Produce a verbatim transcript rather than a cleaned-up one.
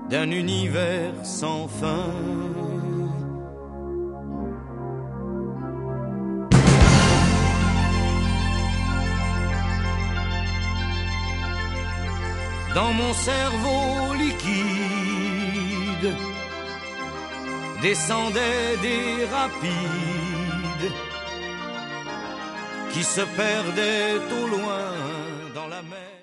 d'un univers sans fin. Dans mon cerveau liquide descendaient des rapides qui se perdaient au loin dans la mer.